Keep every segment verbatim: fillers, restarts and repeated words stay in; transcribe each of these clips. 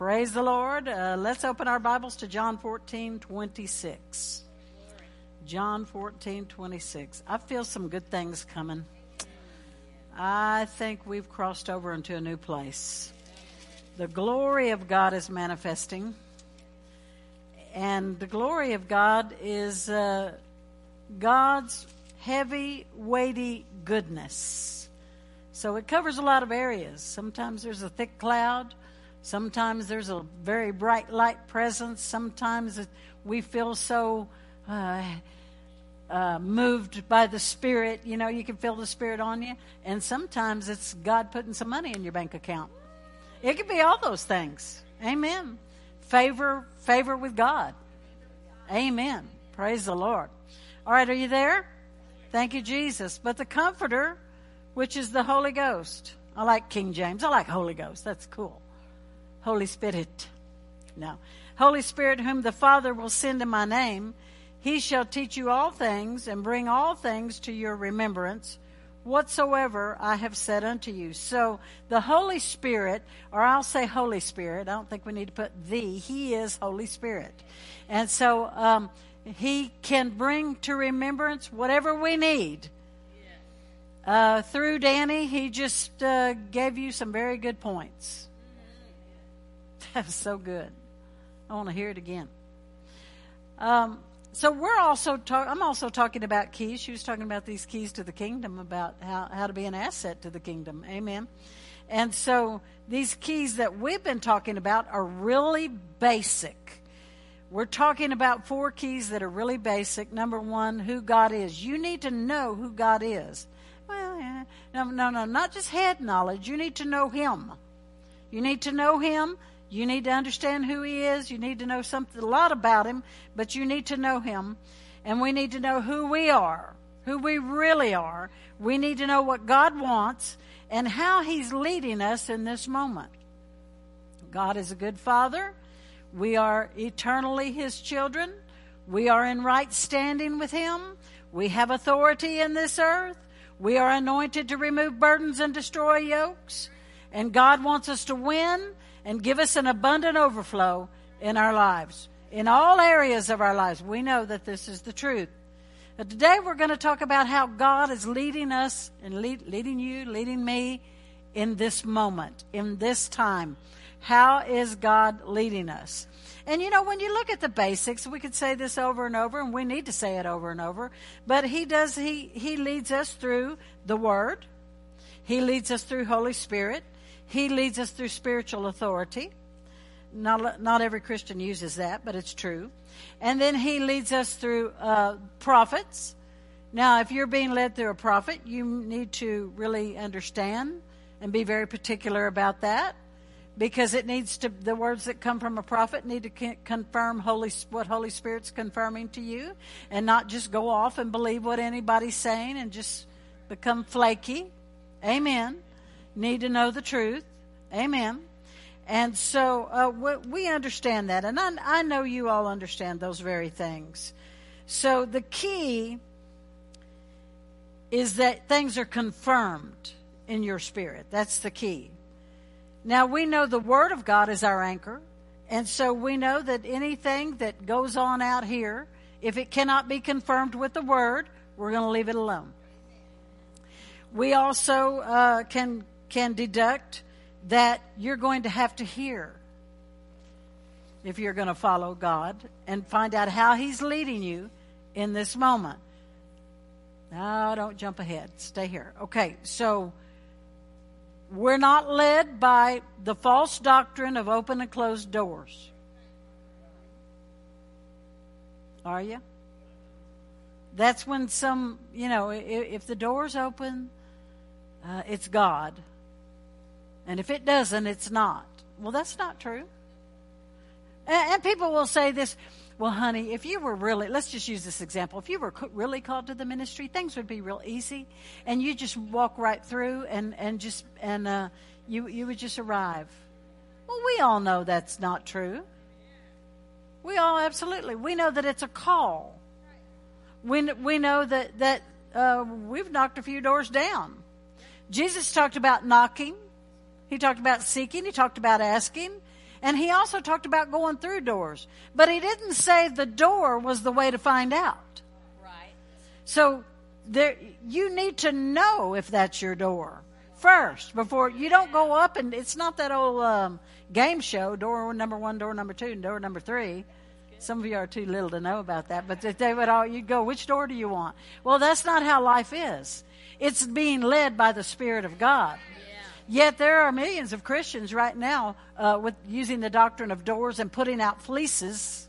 Praise the Lord. Uh, let's open our Bibles to John fourteen twenty-six. John fourteen twenty-six. I feel some good things coming. I think we've crossed over into a new place. The glory of God is manifesting. And the glory of God is uh, God's heavy, weighty goodness. So it covers a lot of areas. Sometimes there's a thick cloud. Sometimes there's a very bright light presence. Sometimes it, we feel so uh, uh, moved by the Spirit. You know, you can feel the Spirit on you. And sometimes it's God putting some money in your bank account. It can be all those things. Amen. Favor, favor with God. Amen. Praise the Lord. All right, are you there? Thank you, Jesus. But the Comforter, which is the Holy Ghost. I like King James. I like Holy Ghost. That's cool. Holy Spirit. No. Holy Spirit, whom the Father will send in my name, he shall teach you all things and bring all things to your remembrance, whatsoever I have said unto you. So the Holy Spirit, or I'll say Holy Spirit, I don't think we need to put the, he is Holy Spirit. And so um, he can bring to remembrance whatever we need. Uh, through Danny, he just uh, gave you some very good points. That was so good. I want to hear it again. Um, so we're also talk- I'm also talking about keys. She was talking about these keys to the kingdom, about how, how to be an asset to the kingdom. Amen. And so these keys that we've been talking about are really basic. We're talking about four keys that are really basic. Number one, who God is. You need to know who God is. Well, yeah. no, no, no, not just head knowledge. You need to know Him. You need to know Him. You need to understand who He is. You need to know something, a lot about Him, but you need to know Him. And we need to know who we are, who we really are. We need to know what God wants and how He's leading us in this moment. God is a good Father. We are eternally His children. We are in right standing with Him. We have authority in this earth. We are anointed to remove burdens and destroy yokes. And God wants us to win and give us an abundant overflow in our lives. In all areas of our lives, we know that this is the truth. But today we're going to talk about how God is leading us and lead, leading you, leading me in this moment, in this time. How is God leading us? And you know, when you look at the basics, we could say this over and over, and we need to say it over and over. But He does, He, He leads us through the Word. He leads us through Holy Spirit. He leads us through spiritual authority. Not, not every Christian uses that, but it's true. And then He leads us through uh, prophets. Now, if you're being led through a prophet, you need to really understand and be very particular about that, because it needs to, the words that come from a prophet need to confirm Holy, what Holy Spirit's confirming to you, and not just go off and believe what anybody's saying and just become flaky. Amen. Need to know the truth. Amen. And so uh, we understand that. And I, I know you all understand those very things. So the key is that things are confirmed in your spirit. That's the key. Now, we know the Word of God is our anchor. And so we know that anything that goes on out here, if it cannot be confirmed with the Word, we're going to leave it alone. We also uh, can... can deduct that you're going to have to hear if you're going to follow God and find out how He's leading you in this moment. No, don't jump ahead. Stay here. Okay, so we're not led by the false doctrine of open and closed doors. Are you? That's when some, you know, if, if the door's open, uh, it's God. And if it doesn't, it's not. Well, that's not true. And, and people will say this, well, honey, if you were really, let's just use this example. If you were really called to the ministry, things would be real easy. And you just walk right through and, and just, and uh, you, you would just arrive. Well, we all know that's not true. We all absolutely, we know that it's a call. We, we know that, that uh, we've knocked a few doors down. Jesus talked about knocking. He talked about seeking. He talked about asking. And he also talked about going through doors. But he didn't say the door was the way to find out. Right. So there, you need to know if that's your door first before you don't go up. And it's not that old um, game show, door number one, door number two, and door number three. Some of you are too little to know about that. But if they would all, you'd go, which door do you want? Well, that's not how life is. It's being led by the Spirit of God. Yet there are millions of Christians right now uh, with using the doctrine of doors and putting out fleeces.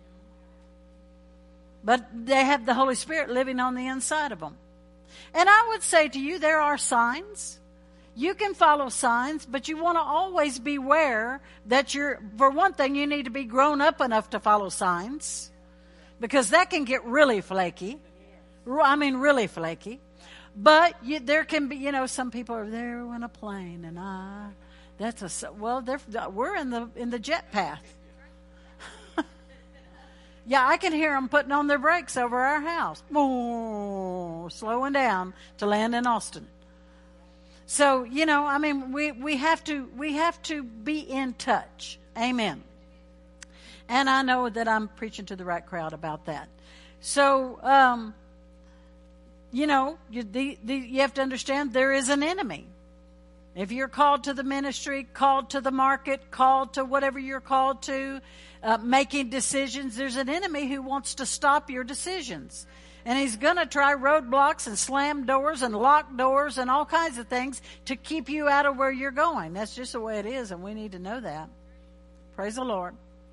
But they have the Holy Spirit living on the inside of them. And I would say to you, there are signs. You can follow signs, but you want to always beware that you're, for one thing, you need to be grown up enough to follow signs. Because that can get really flaky. I mean, really flaky. But you, there can be, you know, some people are there in a plane, and I, that's a, well, they're, we're in the in the jet path. Yeah, I can hear them putting on their brakes over our house, oh, slowing down to land in Austin. So, you know, I mean, we, we have to we have to be in touch. Amen. And I know that I'm preaching to the right crowd about that. So, um. You know, you, the, the, you have to understand there is an enemy. If you're called to the ministry, called to the market, called to whatever you're called to, uh, making decisions, there's an enemy who wants to stop your decisions. And he's going to try roadblocks and slam doors and lock doors and all kinds of things to keep you out of where you're going. That's just the way it is, and we need to know that. Praise the Lord.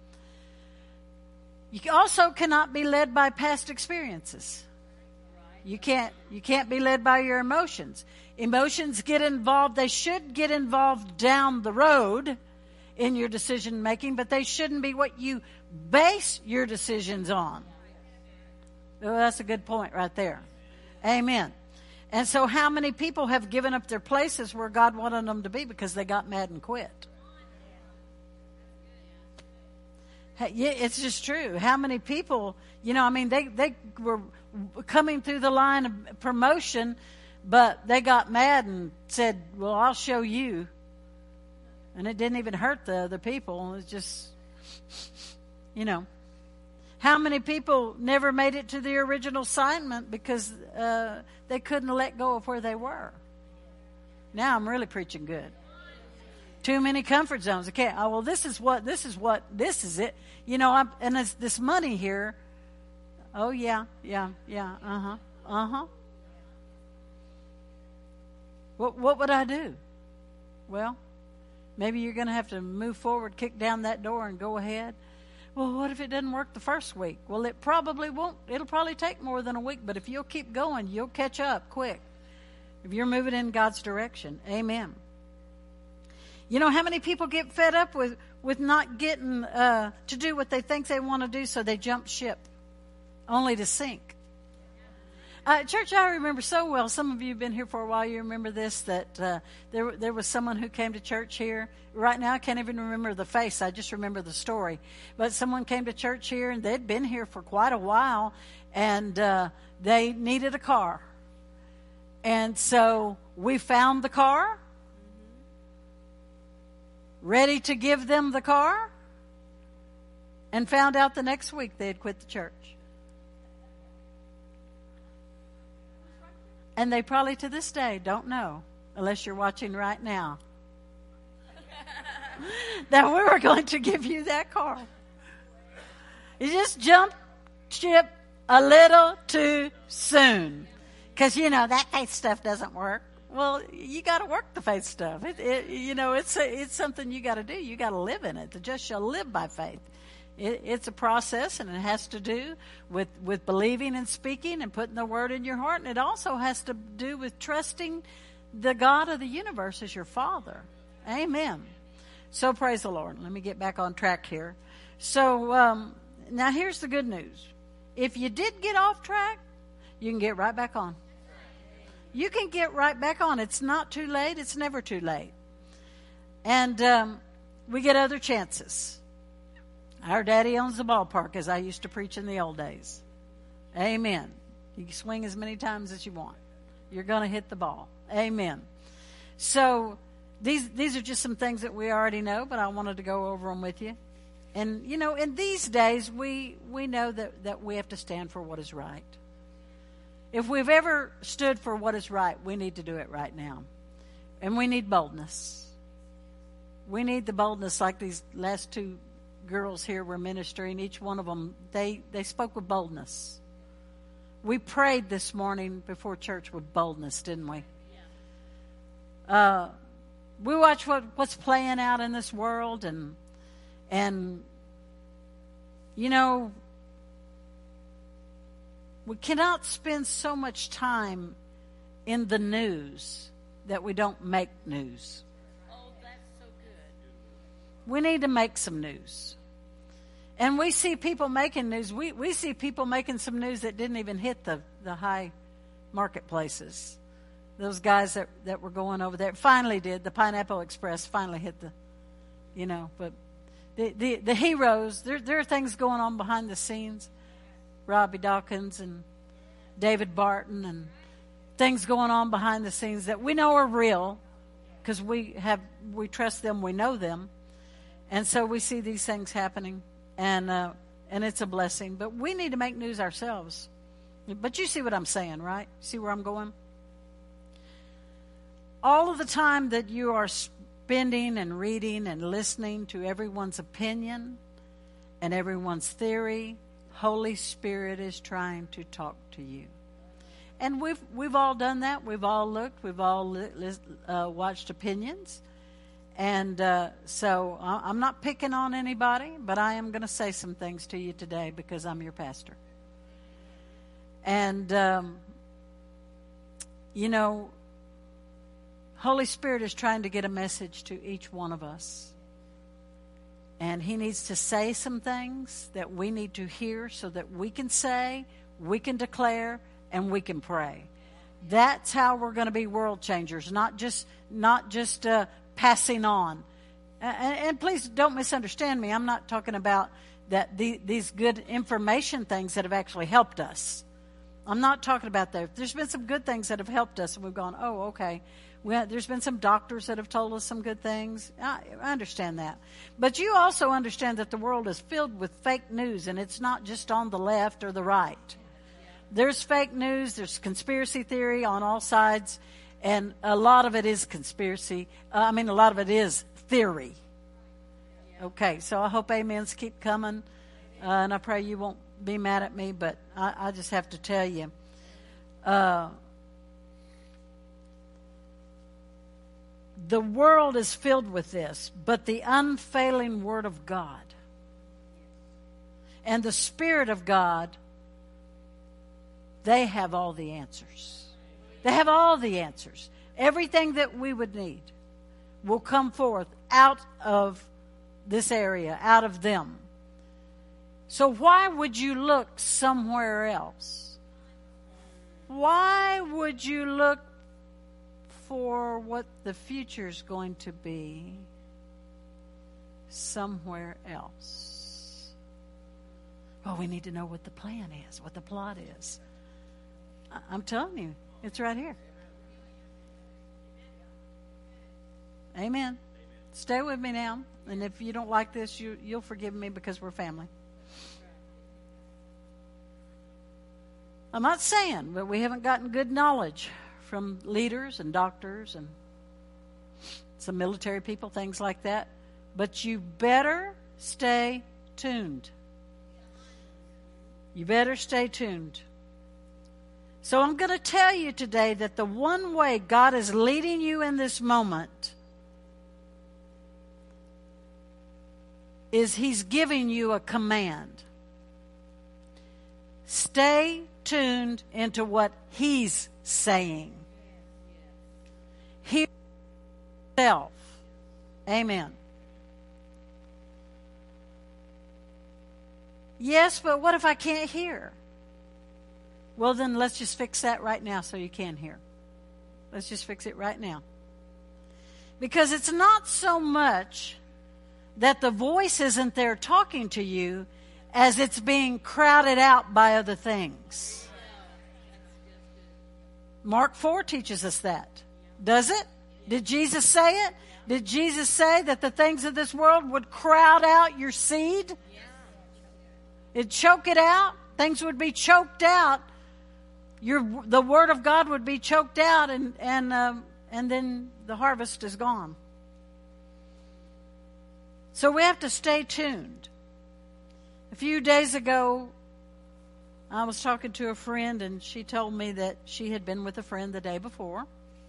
You also cannot be led by past experiences. You can't, you can't be led by your emotions. Emotions get involved. They should get involved down the road in your decision making, but they shouldn't be what you base your decisions on. Well, that's a good point right there. Amen. And so how many people have given up their places where God wanted them to be because they got mad and quit? Yeah, it's just true. How many people, you know, I mean, they, they were coming through the line of promotion, but they got mad and said, well, I'll show you. And it didn't even hurt the other people. It's just, you know. How many people never made it to the original assignment because uh, they couldn't let go of where they were? Now I'm really preaching good. Too many comfort zones. Okay, oh, well, this is what, this is what, this is it. You know, I'm, and it's this money here. Oh, yeah, yeah, yeah, uh-huh, uh-huh. What, what would I do? Well, maybe you're going to have to move forward, kick down that door, and go ahead. Well, what if it doesn't work the first week? Well, it probably won't. It'll probably take more than a week, but if you'll keep going, you'll catch up quick. If you're moving in God's direction. Amen. You know how many people get fed up with, with not getting uh, to do what they think they want to do, so they jump ship, only to sink. Uh, church, I remember so well, some of you have been here for a while, you remember this, that uh, there there was someone who came to church here. Right now I can't even remember the face, I just remember the story. But someone came to church here, and they'd been here for quite a while, and uh, they needed a car. And so we found the car, ready to give them the car, and found out the next week they had quit the church. And they probably to this day don't know, unless you're watching right now, that we were going to give you that car. You just jumped ship a little too soon. Because, you know, that faith stuff doesn't work. Well, you got to work the faith stuff. It, it, you know, it's a, it's something you got to do. You got to live in it. The just shall live by faith. It, it's a process, and it has to do with, with believing and speaking and putting the word in your heart. And it also has to do with trusting the God of the universe as your Father. Amen. So praise the Lord. Let me get back on track here. So um, now here's the good news. If you did get off track, you can get right back on. You can get right back on. It's not too late. It's never too late. And um, we get other chances. Our daddy owns the ballpark, as I used to preach in the old days. Amen. You can swing as many times as you want. You're going to hit the ball. Amen. So these these are just some things that we already know, but I wanted to go over them with you. And, you know, in these days, we, we know that, that we have to stand for what is right. If we've ever stood for what is right, we need to do it right now. And we need boldness. We need the boldness like these last two girls here were ministering. Each one of them, they, they spoke with boldness. We prayed this morning before church with boldness, didn't we? Uh, we watch what, what's playing out in this world, and And, you know, we cannot spend so much time in the news that we don't make news. Oh, that's so good. We need to make some news. And we see people making news. We, we see people making some news that didn't even hit the, the high marketplaces. Those guys that, that were going over there finally did. The Pineapple Express finally hit the, you know, but... The, the the heroes, there there are things going on behind the scenes. Robbie Dawkins and David Barton, and things going on behind the scenes that we know are real because we have we trust them, we know them, and so we see these things happening, and uh, and it's a blessing. But we need to make news ourselves. But you see what I'm saying, right? See where I'm going? All of the time that you are spending and reading and listening to everyone's opinion and everyone's theory, Holy Spirit is trying to talk to you. And we've we've all done that. We've all looked. We've all li- li- uh, watched opinions. And uh, so I'm not picking on anybody, but I am going to say some things to you today because I'm your pastor. And, um, you know, Holy Spirit is trying to get a message to each one of us. And He needs to say some things that we need to hear so that we can say, we can declare, and we can pray. That's how we're going to be world changers, not just not just uh, passing on. And, and please don't misunderstand me. I'm not talking about that the, these good information things that have actually helped us. I'm not talking about that. There's been some good things that have helped us, and we've gone, oh, okay. We have, there's been some doctors that have told us some good things. I, I understand that. But you also understand that the world is filled with fake news, and it's not just on the left or the right. There's fake news. There's conspiracy theory on all sides, and a lot of it is conspiracy. Uh, I mean, a lot of it is theory. Okay, so I hope amens keep coming, uh, and I pray you won't be mad at me, but I, I just have to tell you. Uh, The world is filled with this, but the unfailing Word of God and the Spirit of God, they have all the answers. They have all the answers. Everything that we would need will come forth out of this area, out of them. So why would you look somewhere else? Why would you look for what the future's going to be somewhere else? Well, we need to know what the plan is, what the plot is. I- I'm telling you, it's right here. Amen. Amen. Stay with me now, and if you don't like this, you, you'll forgive me because we're family. I'm not saying that we haven't gotten good knowledge from leaders and doctors and some military people, things like that. But you better stay tuned. You better stay tuned. So I'm going to tell you today that the one way God is leading you in this moment is He's giving you a command. Stay tuned into what He's saying. Hear yourself. Amen. Yes, but what if I can't hear? Well, then let's just fix that right now so you can hear. Let's just fix it right now. Because it's not so much that the voice isn't there talking to you as it's being crowded out by other things. Mark four teaches us that. Does it? Did Jesus say it? Did Jesus say that the things of this world would crowd out your seed? It'd choke it out. Things would be choked out. Your the word of God would be choked out, and and um, and then the harvest is gone. So we have to stay tuned. A few days ago, I was talking to a friend, and she told me that she had been with a friend the day before.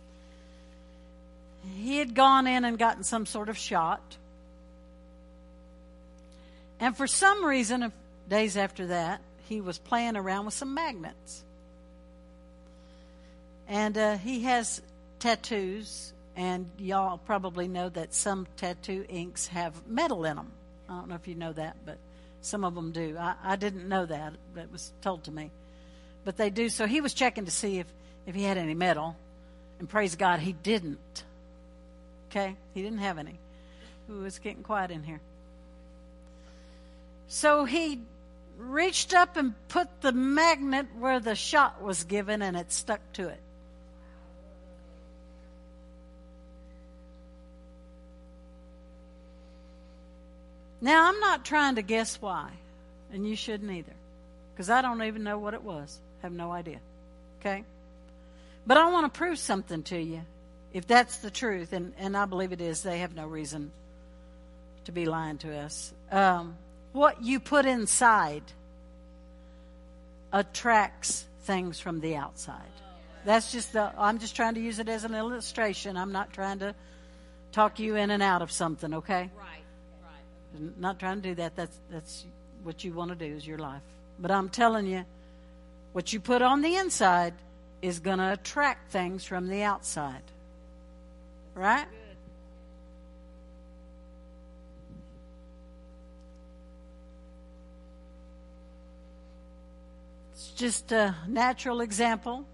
He had gone in and gotten some sort of shot. And for some reason, days after that, he was playing around with some magnets. And uh, he has tattoos, and y'all probably know that some tattoo inks have metal in them. I don't know if you know that, but some of them do. I, I didn't know that. That was told to me. But they do. So he was checking to see if, if he had any metal. And praise God, he didn't. Okay? He didn't have any. Ooh, it's getting quiet in here. So he reached up and put the magnet where the shot was given, and it stuck to it. Now, I'm not trying to guess why, and you shouldn't either, because I don't even know what it was. I have no idea. Okay? But I want to prove something to you. If that's the truth, and, and I believe it is, they have no reason to be lying to us. Um, what you put inside attracts things from the outside. That's just the, I'm just trying to use it as an illustration. I'm not trying to talk you in and out of something, okay? Right. Not trying to do that. That's that's what you want to do is your life. But I'm telling you, what you put on the inside is going to attract things from the outside. Right? It's just a natural example.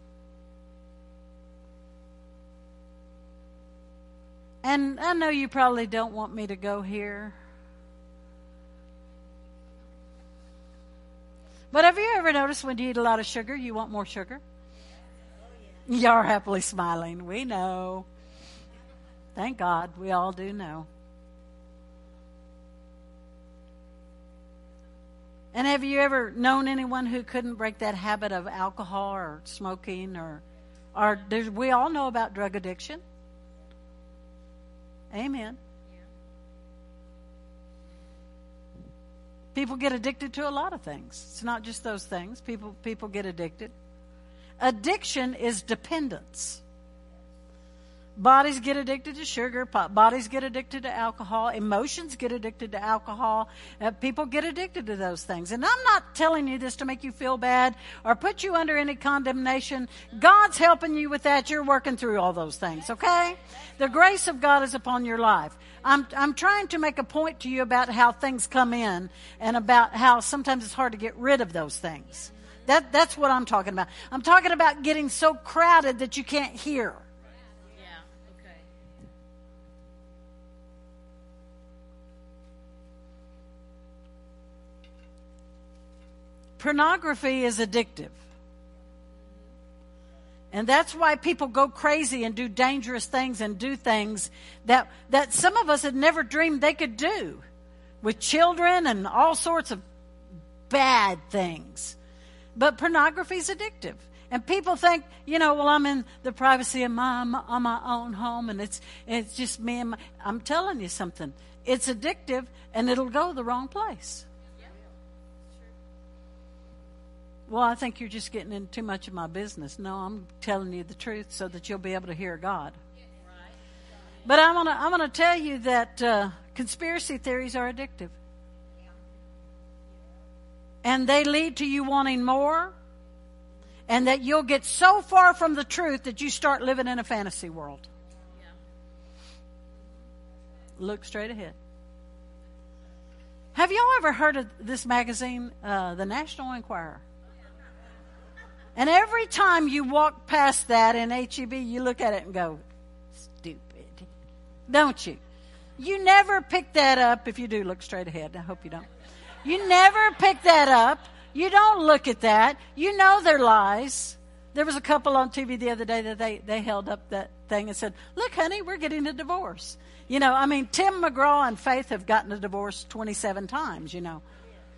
And I know you probably don't want me to go here. But have you ever noticed when you eat a lot of sugar, you want more sugar? You are happily smiling. We know. Thank God. We all do know. And have you ever known anyone who couldn't break that habit of alcohol or smoking? Or, or we all know about drug addiction. Amen. People get addicted to a lot of things. It's not just those things. People people get addicted. Addiction is dependence. Bodies get addicted to sugar. Bodies get addicted to alcohol. Emotions get addicted to alcohol. Uh, people get addicted to those things. And I'm not telling you this to make you feel bad or put you under any condemnation. God's helping you with that. You're working through all those things, okay? The grace of God is upon your life. I'm, I'm trying to make a point to you about how things come in and about how sometimes it's hard to get rid of those things. That, that's what I'm talking about. I'm talking about getting so crowded that you can't hear. Pornography is addictive. And that's why people go crazy and do dangerous things and do things that, that some of us had never dreamed they could do with children and all sorts of bad things. But pornography is addictive. And people think, you know, well, I'm in the privacy of my, on my own home and it's, it's just me and my, I'm telling you something. It's addictive and it'll go the wrong place. Well, I think you're just getting into too much of my business. No, I'm telling you the truth so that you'll be able to hear God. But I want to I want to tell you that uh, conspiracy theories are addictive. And they lead to you wanting more. And that you'll get so far from the truth that you start living in a fantasy world. Look straight ahead. Have y'all ever heard of this magazine, uh, The National Enquirer? And every time you walk past that in H E B, you look at it and go, stupid. Don't you? You never pick that up. If you do, look straight ahead. I hope you don't. You never pick that up. You don't look at that. You know they're lies. There was a couple on T V the other day that they, they held up that thing and said, look, honey, we're getting a divorce. You know, I mean, Tim McGraw and Faith have gotten a divorce twenty-seven times, you know.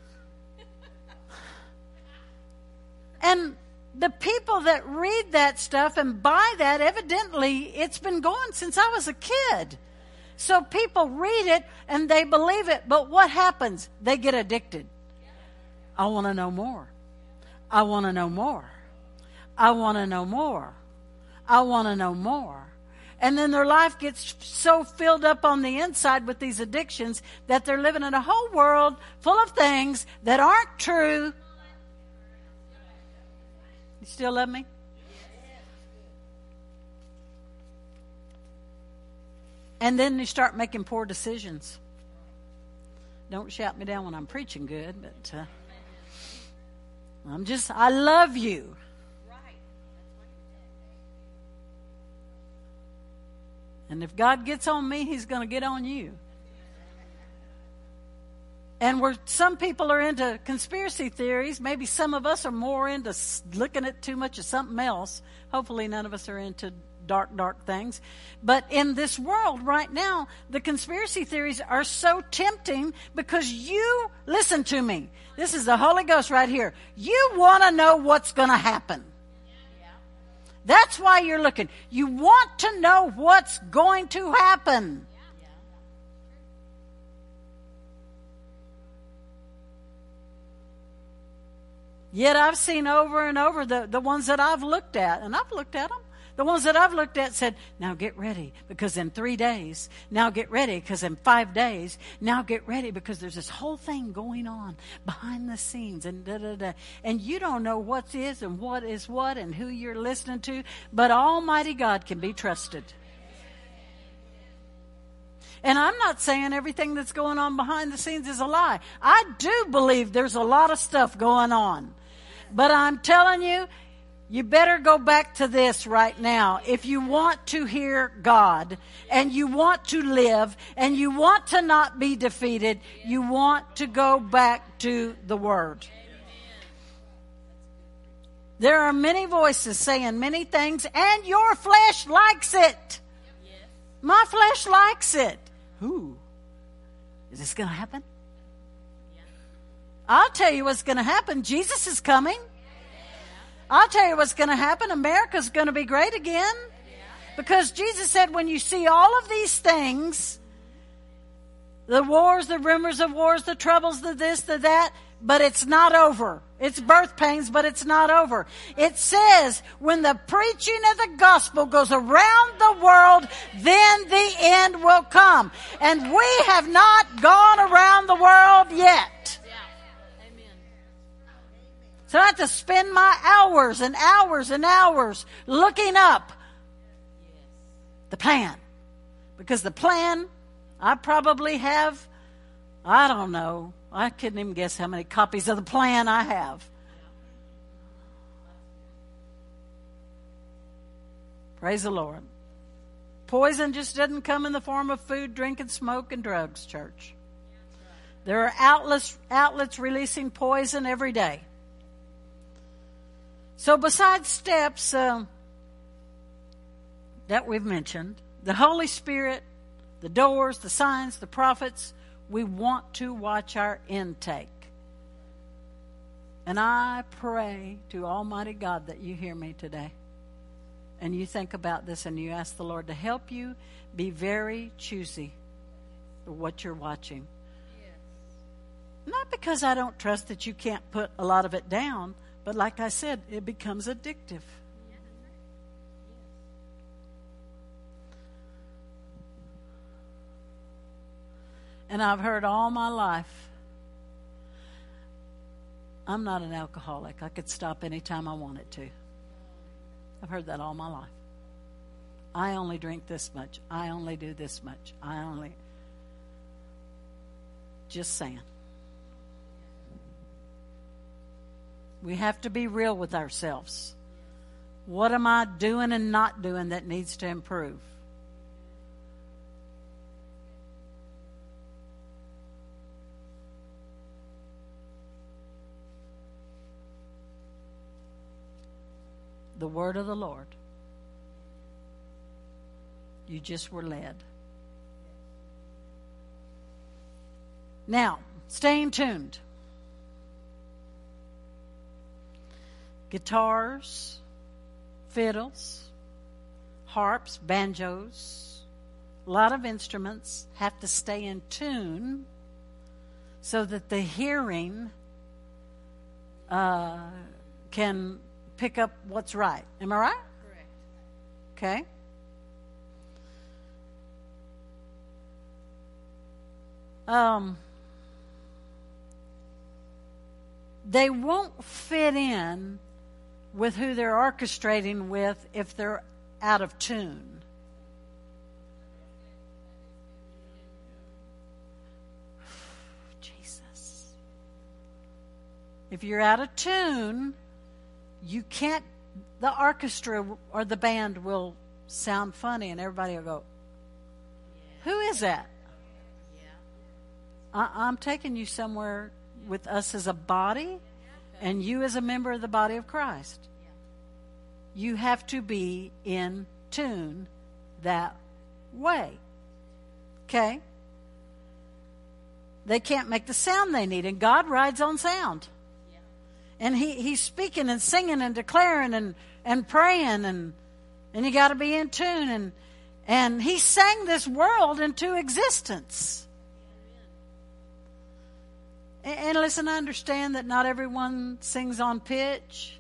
And the people that read that stuff and buy that, evidently, it's been going since I was a kid. So people read it and they believe it. But what happens? They get addicted. I want to know more. I want to know more. I want to know more. I want to know more. And then their life gets so filled up on the inside with these addictions that they're living in a whole world full of things that aren't true. You still love me? And then you start making poor decisions. Don't shout me down when I'm preaching good, but uh, I'm just, I love you. And if God gets on me, he's going to get on you. And where some people are into conspiracy theories, maybe some of us are more into looking at too much of something else. Hopefully none of us are into dark, dark things. But in this world right now, the conspiracy theories are so tempting because you, listen to me, this is the Holy Ghost right here. You want to know what's going to happen. That's why you're looking. You want to know what's going to happen. Yet I've seen over and over the, the ones that I've looked at, and I've looked at them. The ones that I've looked at said, now get ready because in three days, now get ready because in five days, now get ready because there's this whole thing going on behind the scenes and da da da. And you don't know what is and what is what and who you're listening to, but Almighty God can be trusted. And I'm not saying everything that's going on behind the scenes is a lie. I do believe there's a lot of stuff going on. But I'm telling you, you better go back to this right now. If you want to hear God and you want to live and you want to not be defeated, you want to go back to the Word. There are many voices saying many things and your flesh likes it. My flesh likes it. Who? Is this going to happen? I'll tell you what's going to happen. Jesus is coming. I'll tell you what's going to happen. America's going to be great again. Because Jesus said when you see all of these things, the wars, the rumors of wars, the troubles, the this, the that, but it's not over. It's birth pains, but it's not over. It says when the preaching of the gospel goes around the world, then the end will come. And we have not gone around the world yet. So I have to spend my hours and hours and hours looking up the plan. Because the plan, I probably have, I don't know, I couldn't even guess how many copies of the plan I have. Praise the Lord. Poison just doesn't come in the form of food, drink, and smoke and drugs, church. There are outlets, outlets releasing poison every day. So besides steps uh, that we've mentioned, the Holy Spirit, the doors, the signs, the prophets, we want to watch our intake. And I pray to Almighty God that you hear me today. And you think about this and you ask the Lord to help you be very choosy for what you're watching. Yes. Not because I don't trust that you can't put a lot of it down, but like I said, it becomes addictive. And I've heard all my life, I'm not an alcoholic. I could stop anytime I wanted to. I've heard that all my life. I only drink this much. I only do this much. I only... Just saying. We have to be real with ourselves. What am I doing and not doing that needs to improve? the word of the Lord. You just were led. Now, staying tuned. Guitars, fiddles, harps, banjos, a lot of instruments have to stay in tune so that the hearing uh, can pick up what's right. Am I right? Correct. Okay. Um, they won't fit in with who they're orchestrating with if they're out of tune. Jesus. If you're out of tune, you can't, the orchestra or the band will sound funny and everybody will go, who is that? I, I'm taking you somewhere with us as a body and you as a member of the body of Christ. You have to be in tune that way. Okay? They can't make the sound they need, and God rides on sound. And he, he's speaking and singing and declaring and, and praying, and and you got to be in tune. And and he sang this world into existence. And, and listen, I understand that not everyone sings on pitch.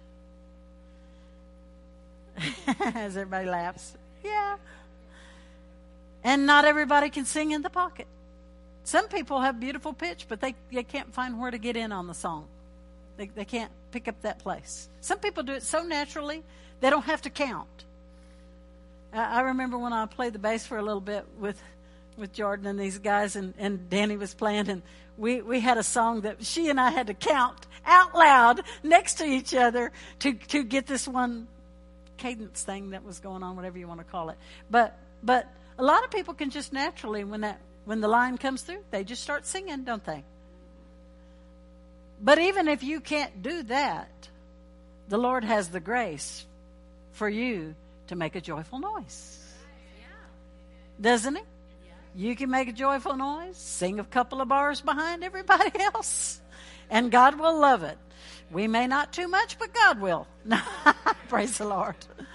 As everybody laughs. Yeah. And not everybody can sing in the pocket. Some people have beautiful pitch, but they, they can't find where to get in on the song. They, they can't pick up that place. Some people do it so naturally, they don't have to count. I, I remember when I played the bass for a little bit with with Jordan and these guys, and, and Danny was playing, and we, we had a song that she and I had to count out loud next to each other to, to get this one cadence thing that was going on, whatever you want to call it. But but a lot of people can just naturally, when that when the line comes through, they just start singing, don't they? But even if you can't do that, the Lord has the grace for you to make a joyful noise. Doesn't he? You can make a joyful noise, sing a couple of bars behind everybody else, and God will love it. We may not too much, but God will. Praise the Lord.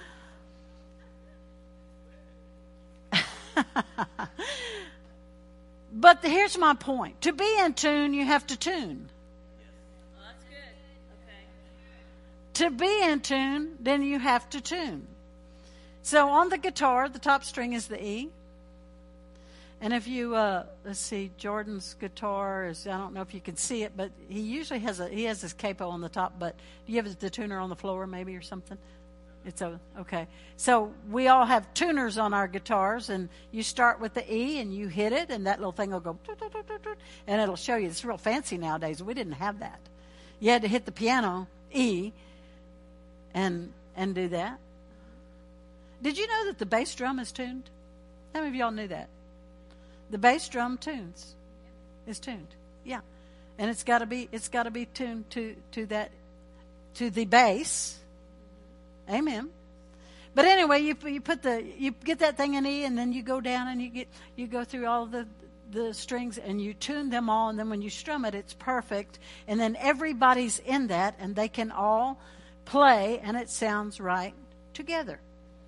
But here's my point. To be in tune, you have to tune. Oh, that's good. Okay. To be in tune, then you have to tune. So on the guitar, the top string is the E. And if you, uh, let's see, Jordan's guitar is, I don't know if you can see it, but he usually has a, he has his capo on the top, but do you have the tuner on the floor maybe or something? It's a, okay. So we all have tuners on our guitars, and you start with the E and you hit it, and that little thing will go, and it'll show you. It's real fancy nowadays. We didn't have that. You had to hit the piano, E, and and do that. Did you know that the bass drum is tuned? How many of y'all knew that? The bass drum tunes is tuned, yeah, and it's got to be it's got to be tuned to to that to the bass. Amen. But anyway, you you put the you get that thing in E, and then you go down and you get you go through all the the strings and you tune them all, and then when you strum it, it's perfect, and then everybody's in that, and they can all play, and it sounds right together.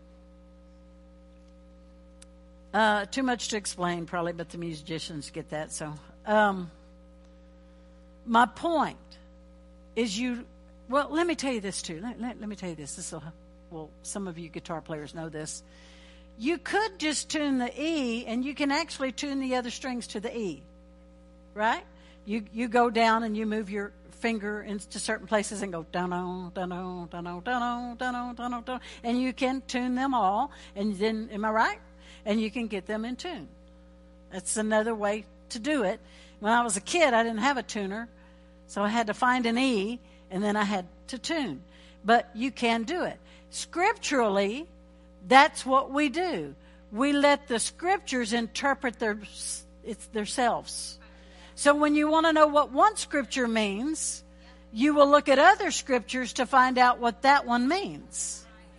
Uh, too much to explain, probably, but the musicians get that. So, um, my point is, you. Well, let me tell you this too. Let, let, let me tell you this. This will, well, some of you guitar players know this. You could just tune the E, and you can actually tune the other strings to the E, right? You you go down and you move your finger into certain places and go dun-dun, dun-dun, dun-dun, dun-dun, dun-dun, dun-dun, dun-dun, and you can tune them all. And then, am I right? And you can get them in tune. That's another way to do it. When I was a kid, I didn't have a tuner, so I had to find an E, and then I had to tune. But you can do it. Scripturally, that's what we do. We let the scriptures interpret their it's themselves. So when you want to know what one scripture means, you will look at other scriptures to find out what that one means.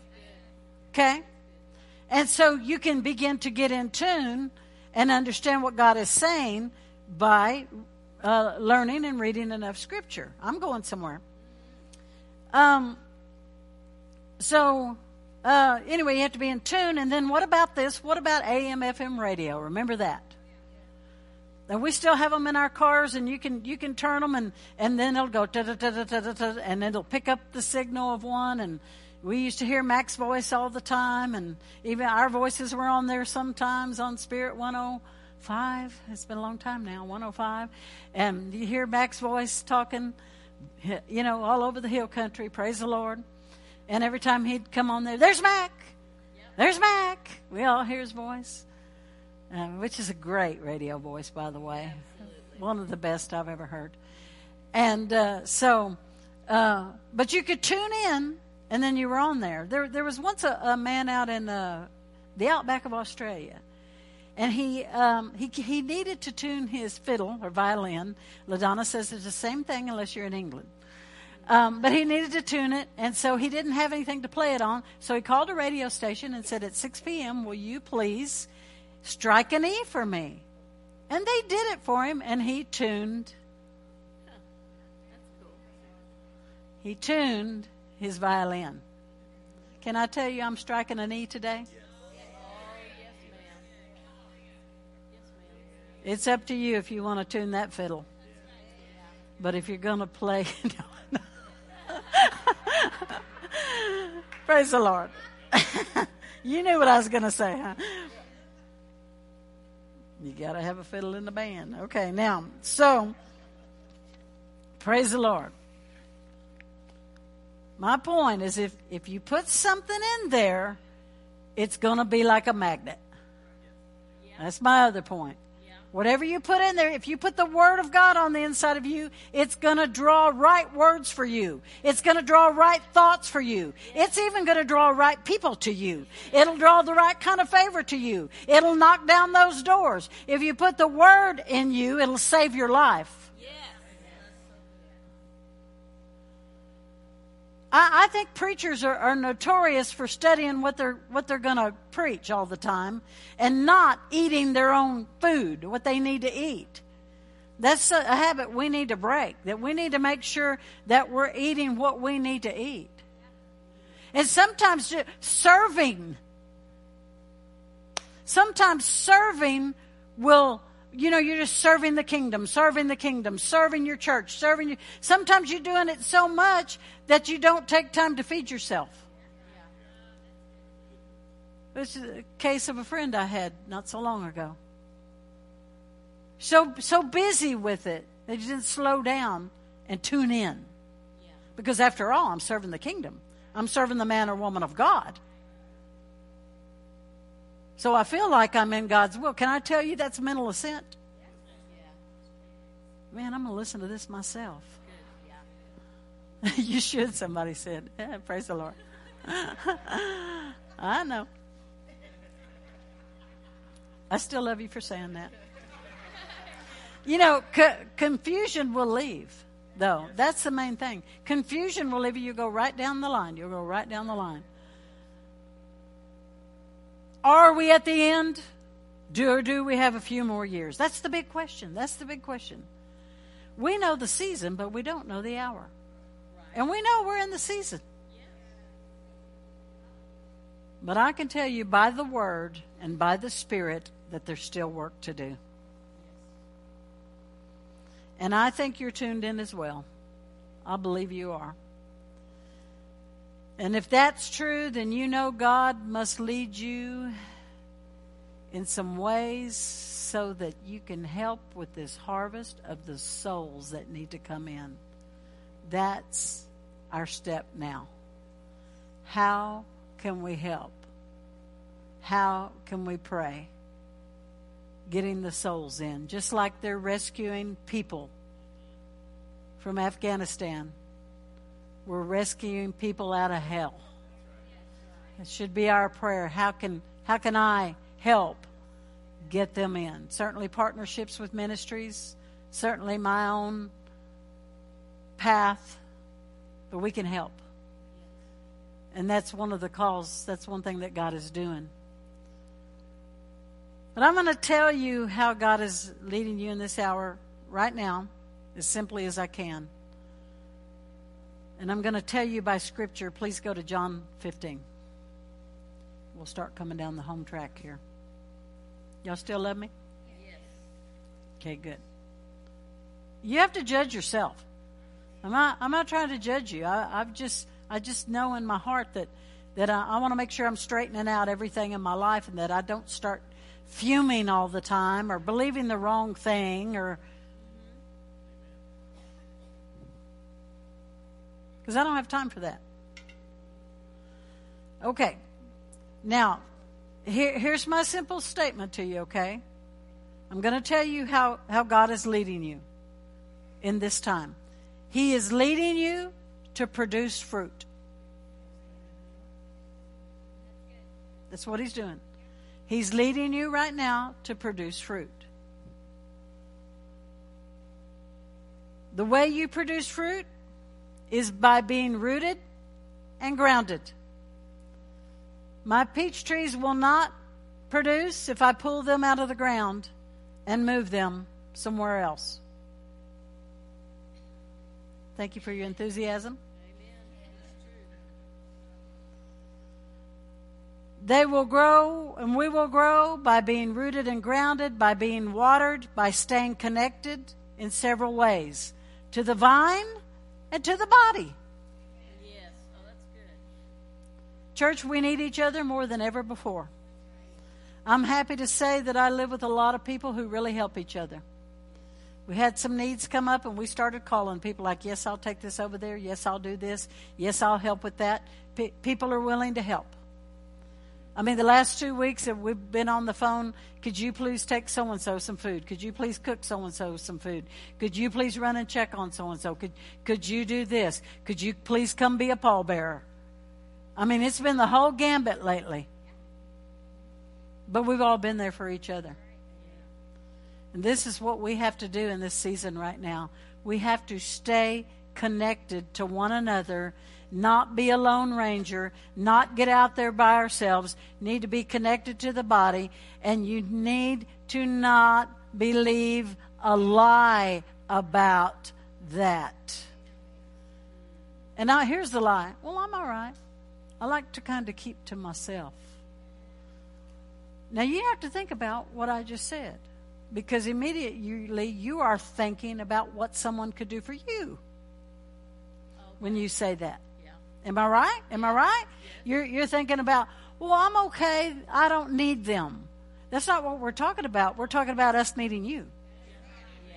Okay? And so you can begin to get in tune and understand what God is saying by uh, learning and reading enough Scripture. I'm going somewhere. Um. So, uh, anyway, you have to be in tune. And then what about this? What about A M F M radio? Remember that. And we still have them in our cars, and you can you can turn them, and, and then it'll go, ta-ta-ta-ta-ta-ta, and it'll pick up the signal of one. And we used to hear Mac's voice all the time, and even our voices were on there sometimes on Spirit one oh five. It's been a long time now, one oh five. And you hear Mac's voice talking, you know, all over the hill country. Praise the Lord. And every time he'd come on there, there's Mac. Yep. There's Mac. We all hear his voice. Um, which is a great radio voice, by the way. Absolutely. One of the best I've ever heard. And uh, so, uh, but you could tune in, and then you were on there. There, there was once a, a man out in uh, the outback of Australia, and he um, he he needed to tune his fiddle or violin. LaDonna says it's the same thing unless you're in England. Um, but he needed to tune it, and so he didn't have anything to play it on. So he called a radio station and said, at six p.m., will you please strike an E for me? And they did it for him, and he tuned. Huh. That's cool. He tuned his violin. Can I tell you I'm striking an E today? Yes. Oh, yes, ma'am. Yes, ma'am. It's up to you if you want to tune that fiddle. But if you're going to play... no, no. Praise the Lord. You knew what I was going to say, huh? You got to have a fiddle in the band. Okay, now, so, praise the Lord. My point is if, if you put something in there, it's going to be like a magnet. Yeah. That's my other point. Yeah. Whatever you put in there, if you put the Word of God on the inside of you, it's going to draw right words for you. It's going to draw right thoughts for you. It's even going to draw right people to you. It'll draw the right kind of favor to you. It'll knock down those doors. If you put the Word in you, it'll save your life. I, I think preachers are, are notorious for studying what they're what they're going to preach all the time and not eating their own food, what they need to eat. That's a, a habit we need to break, that we need to make sure that we're eating what we need to eat. And sometimes just serving, sometimes serving will... You know, you're just serving the kingdom, serving the kingdom, serving your church, serving you. Sometimes you're doing it so much that you don't take time to feed yourself. This is a case of a friend I had not so long ago. So so busy with it that you didn't slow down and tune in. Because after all, I'm serving the kingdom. I'm serving the man or woman of God. So I feel like I'm in God's will. Can I tell you that's mental assent? Man, I'm going to listen to this myself. You should, somebody said. Yeah, praise the Lord. I know. I still love you for saying that. You know, co- confusion will leave, though. That's the main thing. Confusion will leave you. You go right down the line. You'll go right down the line. Are we at the end? Do or do we have a few more years? That's the big question. That's the big question. We know the season, but we don't know the hour. Right. And we know we're in the season. Yes. But I can tell you by the Word and by the Spirit that there's still work to do. Yes. And I think you're tuned in as well. I believe you are. And if that's true, then you know God must lead you in some ways so that you can help with this harvest of the souls that need to come in. That's our step now. How can we help? How can we pray? Getting the souls in, just like they're rescuing people from Afghanistan. We're rescuing people out of hell. It should be our prayer. How can how can I help get them in? Certainly partnerships with ministries, certainly my own path, but we can help. And that's one of the calls. That's one thing that God is doing. But I'm going to tell you how God is leading you in this hour right now, as simply as I can. And I'm going to tell you by Scripture. Please go to John fifteen. We'll start coming down the home track here. Y'all still love me? Yes. Okay, good. You have to judge yourself. I'm not, I'm not trying to judge you. I, I've just, I just know in my heart that, that I, I want to make sure I'm straightening out everything in my life and that I don't start fuming all the time or believing the wrong thing or... Because I don't have time for that. Okay. Now, here, here's my simple statement to you, okay? I'm going to tell you how, how God is leading you in this time. He is leading you to produce fruit. That's what He's doing. He's leading you right now to produce fruit. The way you produce fruit is by being rooted and grounded. My peach trees will not produce if I pull them out of the ground and move them somewhere else. Thank you for your enthusiasm. They will grow and we will grow by being rooted and grounded, by being watered, by staying connected in several ways. To the vine and to the body. Yes. Oh, that's good. Church, we need each other more than ever before. I'm happy to say that I live with a lot of people who really help each other. We had some needs come up and we started calling people like, yes, I'll take this over there. Yes, I'll do this. Yes, I'll help with that. P- people are willing to help. I mean, the last two weeks that we've been on the phone, could you please take so-and-so some food? Could you please cook so-and-so some food? Could you please run and check on so-and-so? Could, could you do this? Could you please come be a pallbearer? I mean, it's been the whole gambit lately. But we've all been there for each other. And this is what we have to do in this season right now. We have to stay connected to one another, not be a lone ranger, not get out there by ourselves, need to be connected to the body, and you need to not believe a lie about that. And now here's the lie. Well, I'm all right. I like to kind of keep to myself. Now you have to think about what I just said, because immediately you are thinking about what someone could do for you when you say that. Am I right? Am I right? Yes. You're you're thinking about, well, I'm okay. I don't need them. That's not what we're talking about. We're talking about us needing you. Yeah.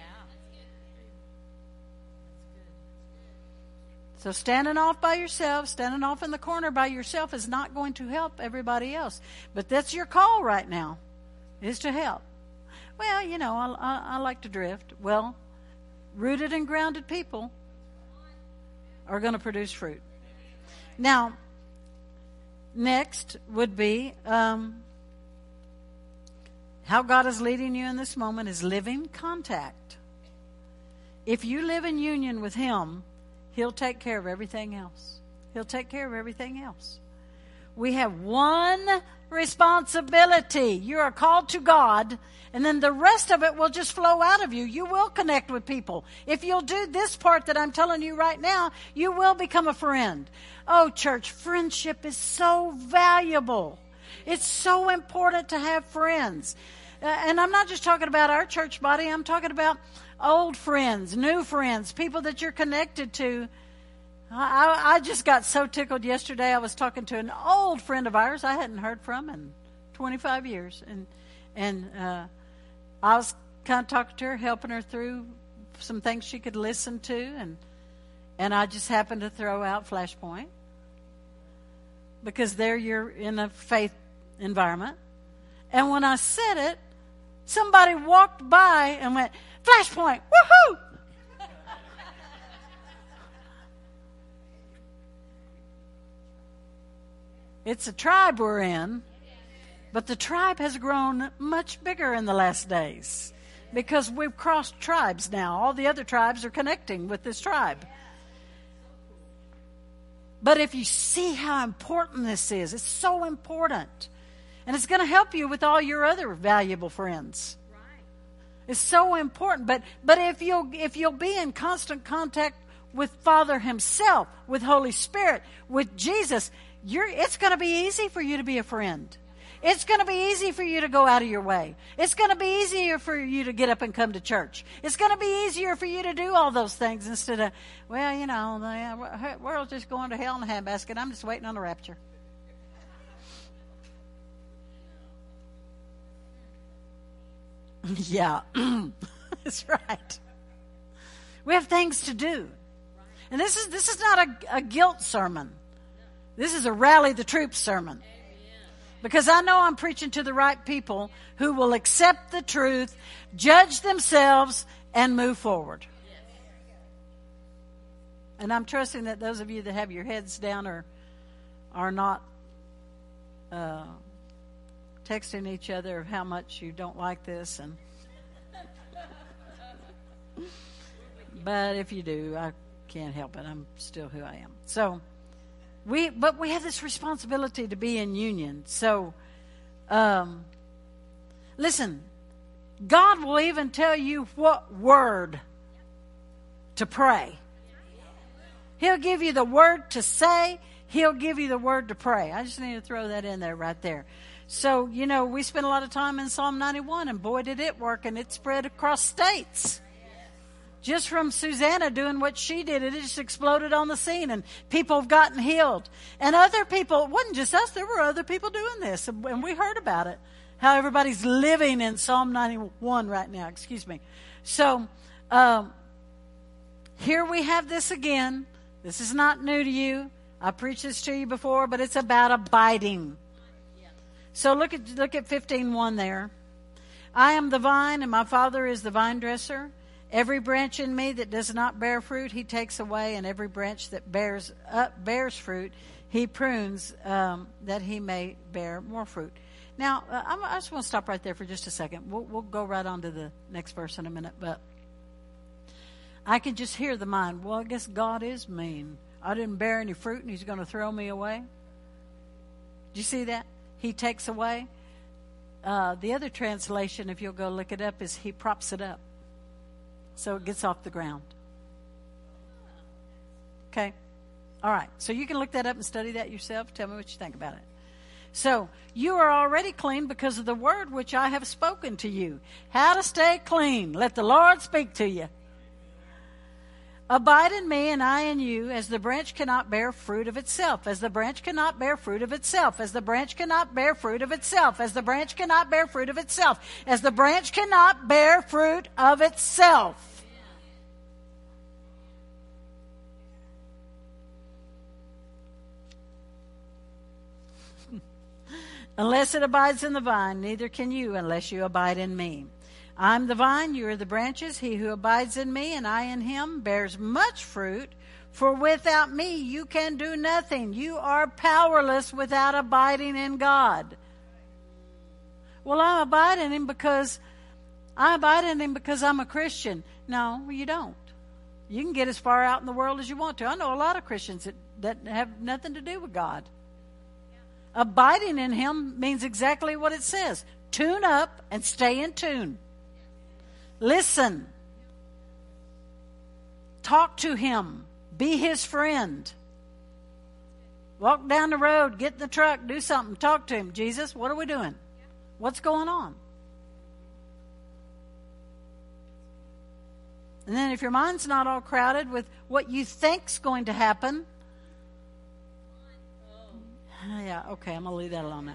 So standing off by yourself, standing off in the corner by yourself is not going to help everybody else. But that's your call right now, is to help. Well, you know, I, I, I like to drift. Well, rooted and grounded people are going to produce fruit. Now, next would be um, how God is leading you in this moment is living contact. If you live in union with Him, He'll take care of everything else. He'll take care of everything else. We have one responsibility. You are called to God, and then the rest of it will just flow out of you. You will connect with people. If you'll do this part that I'm telling you right now, you will become a friend. Oh, church, friendship is so valuable. It's so important to have friends. Uh, and I'm not just talking about our church body. I'm talking about old friends, new friends, people that you're connected to. I, I just got so tickled yesterday. I was talking to an old friend of ours I hadn't heard from in twenty-five years. And and uh, I was kind of talking to her, helping her through some things she could listen to. And and I just happened to throw out Flashpoint, because there you're in a faith environment. And when I said it, somebody walked by and went, Flashpoint, woohoo! It's a tribe we're in, but the tribe has grown much bigger in the last days because we've crossed tribes now. All the other tribes are connecting with this tribe. But if you see how important this is, it's so important. And it's going to help you with all your other valuable friends. Right. It's so important. But but if you'll if you'll be in constant contact with Father himself, with Holy Spirit, with Jesus, you're it's going to be easy for you to be a friend. It's going to be easy for you to go out of your way. It's going to be easier for you to get up and come to church. It's going to be easier for you to do all those things instead of, well, you know, the world's just going to hell in a handbasket. I'm just waiting on the rapture. Yeah, that's right. We have things to do. And this is this is not a, a guilt sermon. This is a rally the troops sermon. Because I know I'm preaching to the right people who will accept the truth, judge themselves, and move forward. And I'm trusting that those of you that have your heads down are, are not uh, texting each other how much you don't like this. And but if you do, I can't help it. I'm still who I am. So... We, but we have this responsibility to be in union. So, um, listen, God will even tell you what word to pray. He'll give you the word to say. He'll give you the word to pray. I just need to throw that in there right there. So, you know, we spent a lot of time in Psalm ninety-one, and boy, did it work, and it spread across states. Just from Susanna doing what she did, it just exploded on the scene, and people have gotten healed. And other people, it wasn't just us, there were other people doing this, and we heard about it. How everybody's living in Psalm ninety-one right now, excuse me. So, um, here we have this again. This is not new to you. I preached this to you before, but it's about abiding. So look at, look at fifteen one there. I am the vine, and my Father is the vine dresser. Every branch in me that does not bear fruit, he takes away, and every branch that bears up bears fruit, he prunes um, that he may bear more fruit. Now, uh, I'm, I just want to stop right there for just a second. We'll, we'll go right on to the next verse in a minute, but I can just hear the mind. Well, I guess God is mean. I didn't bear any fruit, and he's going to throw me away. Do you see that? He takes away. Uh, the other translation, if you'll go look it up, is he props it up. So it gets off the ground. Okay? All right. So you can look that up and study that yourself. Tell me what you think about it. So you are already clean because of the word which I have spoken to you. How to stay clean. Let the Lord speak to you. Abide in me and I in you, as the branch cannot bear fruit of itself, as the branch cannot bear fruit of itself, as the branch cannot bear fruit of itself, as the branch cannot bear fruit of itself, as the branch cannot bear fruit of itself. Unless it abides in the vine, neither can you unless you abide in me. I'm the vine, you are the branches. He who abides in me and I in him bears much fruit. For without me you can do nothing. You are powerless without abiding in God. Well, I abide in him because I abide in him because I'm a Christian. No, you don't. You can get as far out in the world as you want to. I know a lot of Christians that, that have nothing to do with God. Abiding in him means exactly what it says. Tune up and stay in tune. Listen. Talk to him. Be his friend. Walk down the road, get in the truck, do something, talk to him. Jesus, what are we doing? What's going on? And then if your mind's not all crowded with what you think's going to happen, yeah, okay, I'm going to leave that alone now.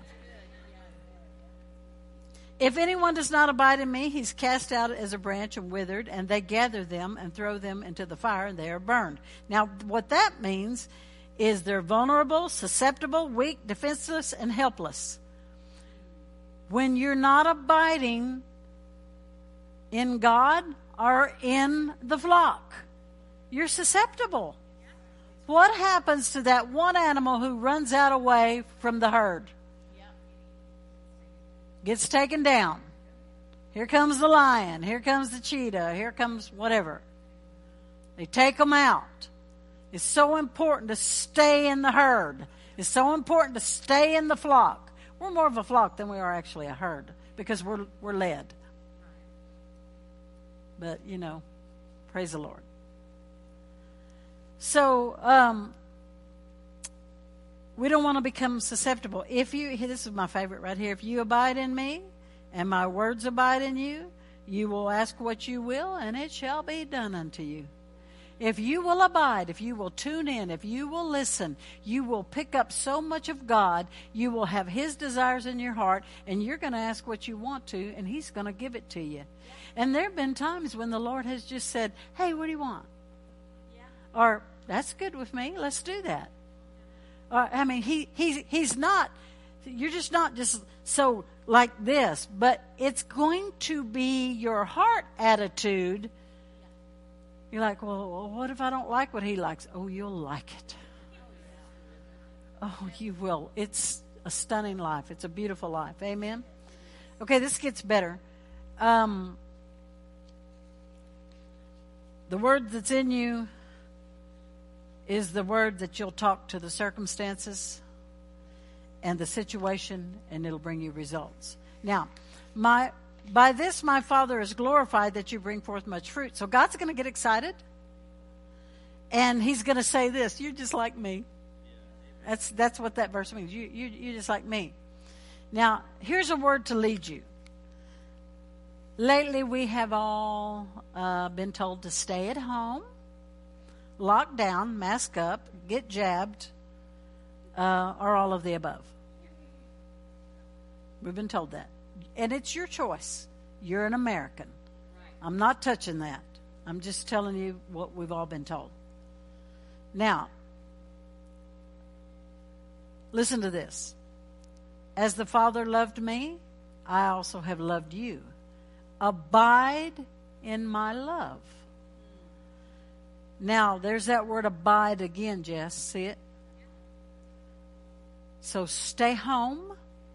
If anyone does not abide in me, he's cast out as a branch and withered, and they gather them and throw them into the fire, and they are burned. Now, what that means is they're vulnerable, susceptible, weak, defenseless, and helpless. When you're not abiding in God or in the flock, you're susceptible. What happens to that one animal who runs out away from the herd? Gets taken down. Here comes the lion. Here comes the cheetah. Here comes whatever. They take them out. It's so important to stay in the herd. It's so important to stay in the flock. We're more of a flock than we are actually a herd because we're we're led. But, you know, praise the Lord. So, um, we don't want to become susceptible. If you, this is my favorite right here. If you abide in me and my words abide in you, you will ask what you will and it shall be done unto you. If you will abide, if you will tune in, if you will listen, you will pick up so much of God. You will have His desires in your heart, and you're going to ask what you want to, and He's going to give it to you. And there have been times when the Lord has just said, hey, what do you want? Yeah. Or, that's good with me. Let's do that. Or, I mean, he he's, he's not, you're just not just so like this, but it's going to be your heart attitude. You're like, well, what if I don't like what he likes? Oh, you'll like it. Oh, you will. It's a stunning life. It's a beautiful life. Amen? Okay, this gets better. Um, the word that's in you is the word that you'll talk to the circumstances and the situation, and it'll bring you results. Now, my... By this my Father is glorified that you bring forth much fruit. So God's going to get excited. And He's going to say this, you're just like me. That's that's what that verse means. You, you, you're just like me. Now, here's a word to lead you. Lately we have all uh, been told to stay at home, lock down, mask up, get jabbed, uh, or all of the above. We've been told that. And it's your choice. You're an American. Right. I'm not touching that. I'm just telling you what we've all been told. Now, listen to this. As the Father loved me, I also have loved you. Abide in my love. Now, there's that word abide again, Jess. See it? So stay home.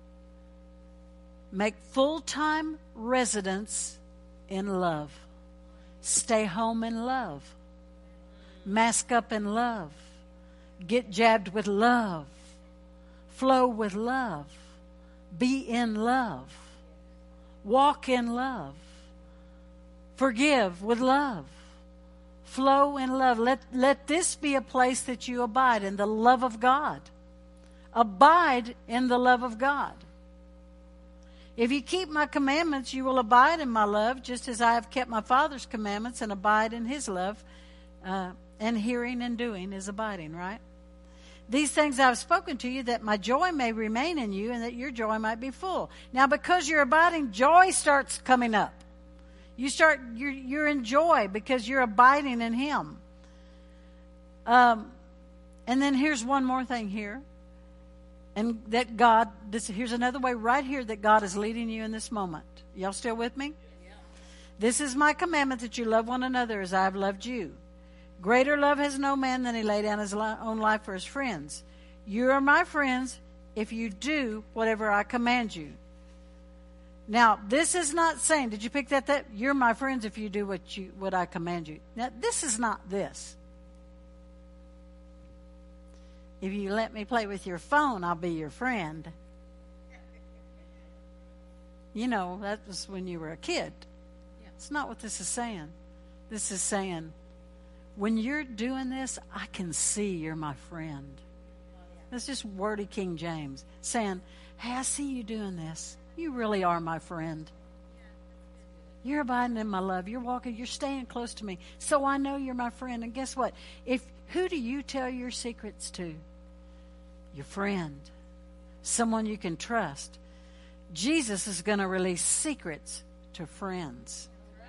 Make full-time residence in love. Stay home in love. Mask up in love. Get jabbed with love. Flow with love. Be in love. Walk in love. Forgive with love. Flow in love. Let, let this be a place that you abide in the love of God. Abide in the love of God. If you keep my commandments, you will abide in my love, just as I have kept my Father's commandments and abide in His love. Uh, and hearing and doing is abiding, right? These things I have spoken to you, that my joy may remain in you and that your joy might be full. Now, because you're abiding, joy starts coming up. You start, you're, you're in joy because you're abiding in Him. Um, and then here's one more thing here. And that God, this here's another way right here that God is leading you in this moment. Y'all still with me? Yeah. This is my commandment, that you love one another as I have loved you. Greater love has no man than he lay down his own life for his friends. You are my friends if you do whatever I command you. Now, this is not saying, did you pick that? That you're my friends if you do what you what I command you. Now, this is not this. If you let me play with your phone, I'll be your friend. You know, that was when you were a kid. It's not what this is saying. This is saying, when you're doing this, I can see you're my friend. That's just wordy King James. Saying, hey, I see you doing this. You really are my friend. You're abiding in my love. You're walking, you're staying close to me. So I know you're my friend. And guess what? If who do you tell your secrets to? Your friend. Someone you can trust. Jesus is going to release secrets to friends.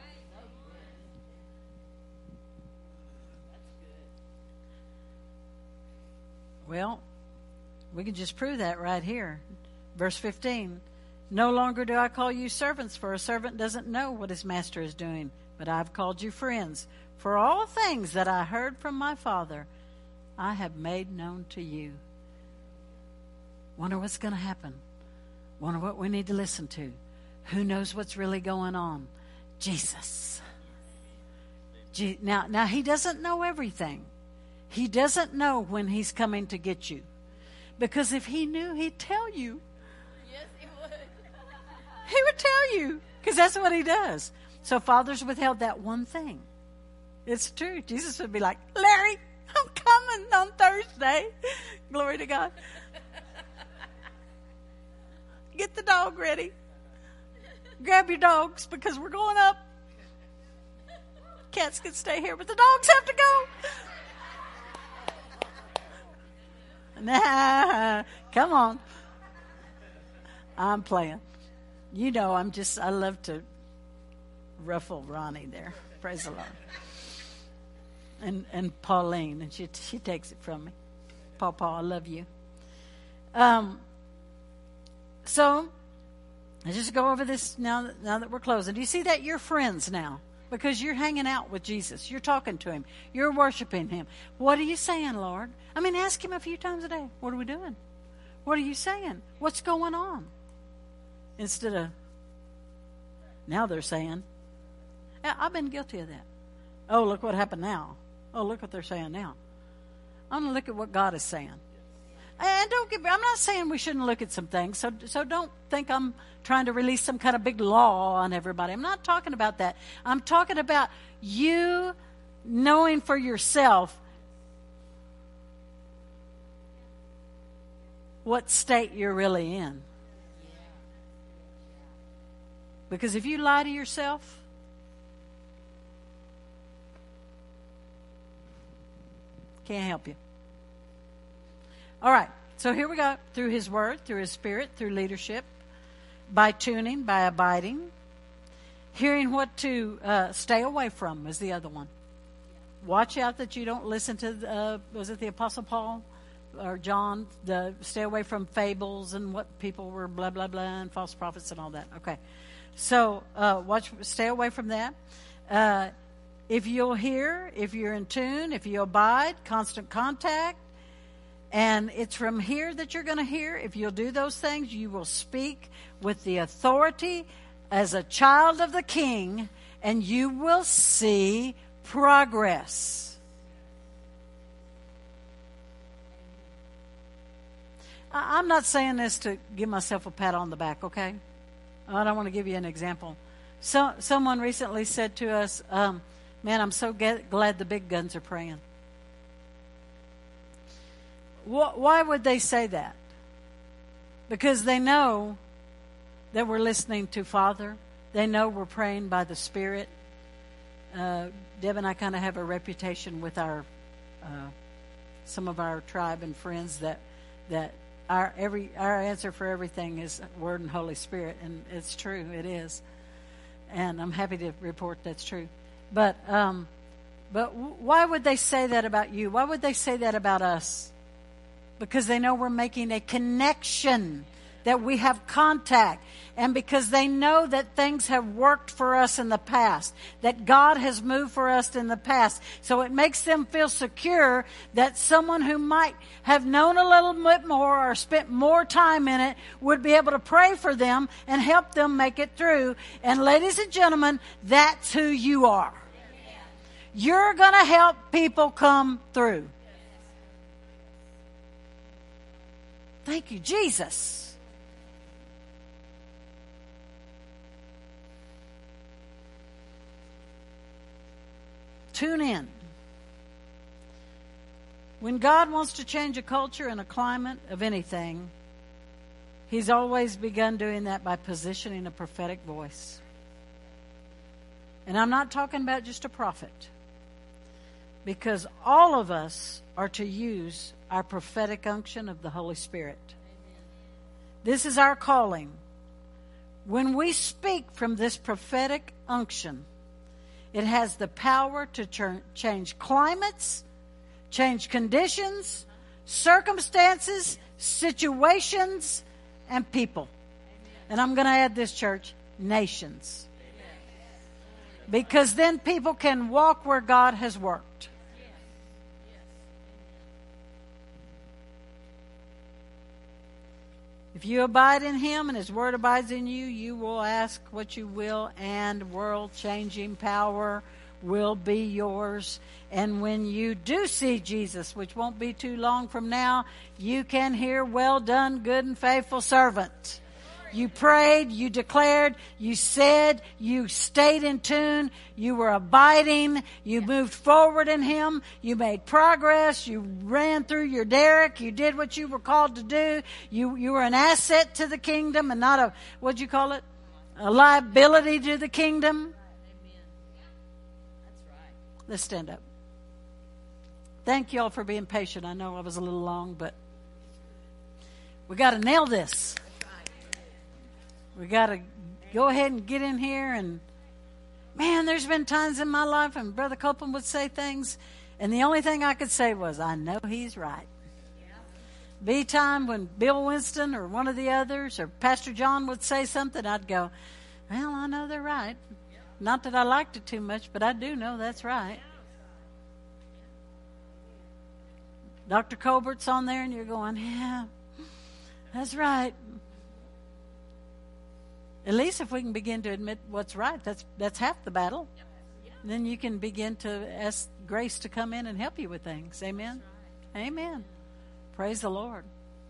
Well, we can just prove that right here. Verse fifteen. No longer do I call you servants, for a servant doesn't know what his master is doing, but I've called you friends. For all things that I heard from my Father, I have made known to you. Wonder what's going to happen. Wonder what we need to listen to. Who knows what's really going on? Jesus. Je- now, now, he doesn't know everything. He doesn't know when he's coming to get you. Because if he knew, he'd tell you. Yes, he would. He would tell you, because that's what he does. So fathers withheld that one thing. It's true. Jesus would be like, Larry, I'm coming on Thursday. Glory to God. Get the dog ready. Grab your dogs because we're going up. Cats can stay here, but the dogs have to go. Nah, come on. I'm playing. You know, I'm just, I love to ruffle Ronnie there. Praise the Lord. And and Pauline, and she she takes it from me. Paw Paw, I love you. Um. So, let's just go over this now. Now that we're closing, do you see that you're friends now because you're hanging out with Jesus? You're talking to him. You're worshiping him. What are you saying, Lord? I mean, ask him a few times a day. What are we doing? What are you saying? What's going on? Instead of now they're saying, I've been guilty of that. Oh, look what happened now. Oh, look what they're saying now. I'm going to look at what God is saying. And don't get me, I'm not saying we shouldn't look at some things, so so don't think I'm trying to release some kind of big law on everybody. I'm not talking about that. I'm talking about you knowing for yourself what state you're really in. Because if you lie to yourself, can't help you. All right, so here we go. Through his word, through his spirit, through leadership, by tuning, by abiding, hearing what to uh, stay away from is the other one. Watch out that you don't listen to, uh, was it the Apostle Paul or John, the stay away from fables and what people were blah, blah, blah, and false prophets and all that. Okay, so uh, watch, stay away from that. Uh, if you'll hear, if you're in tune, if you abide, constant contact, and it's from here that you're going to hear. If you'll do those things, you will speak with the authority as a child of the King, and you will see progress. I'm not saying this to give myself a pat on the back, okay? I don't want to give you an example. So, someone recently said to us, um, man, I'm so get, glad the big guns are praying. Why would they say that? Because they know that we're listening to Father. They know we're praying by the Spirit. Uh, Deb and I kind of have a reputation with our uh, some of our tribe and friends that that our every our answer for everything is Word and Holy Spirit, and it's true. It is, and I'm happy to report that's true. But um, but why would they say that about you? Why would they say that about us? Because they know we're making a connection, that we have contact, and because they know that things have worked for us in the past, that God has moved for us in the past. So it makes them feel secure that someone who might have known a little bit more or spent more time in it would be able to pray for them and help them make it through. And ladies and gentlemen, that's who you are. You're going to help people come through. Thank you, Jesus. Tune in. When God wants to change a culture and a climate of anything, He's always begun doing that by positioning a prophetic voice. And I'm not talking about just a prophet, because all of us are to use our prophetic unction of the Holy Spirit. Amen. This is our calling. When we speak from this prophetic unction, it has the power to ch- change climates, change conditions, circumstances, situations, and people. Amen. And I'm going to add this, church, nations. Amen. Because then people can walk where God has worked. If you abide in Him and His Word abides in you, you will ask what you will, and world-changing power will be yours. And when you do see Jesus, which won't be too long from now, you can hear, well done, good and faithful servant. You prayed, you declared, you said, you stayed in tune, you were abiding, you moved forward in Him, you made progress, you ran through your derrick, you did what you were called to do, you, you were an asset to the kingdom and not a, what'd you call it? A liability to the kingdom. Amen. That's right. Let's stand up. Thank you all for being patient. I know I was a little long, but we got to nail this. We got to go ahead and get in here. And man, there's been times in my life when Brother Copeland would say things, and the only thing I could say was, I know he's right. Yeah. Be time when Bill Winston or one of the others or Pastor John would say something, I'd go, well, I know they're right. Yeah. Not that I liked it too much, but I do know that's right. Yeah. Doctor Colbert's on there, and you're going, yeah, that's right. At least if we can begin to admit what's right, that's that's half the battle. Yep. Yeah. Then you can begin to ask grace to come in and help you with things. Amen? Right. Amen. Praise the Lord.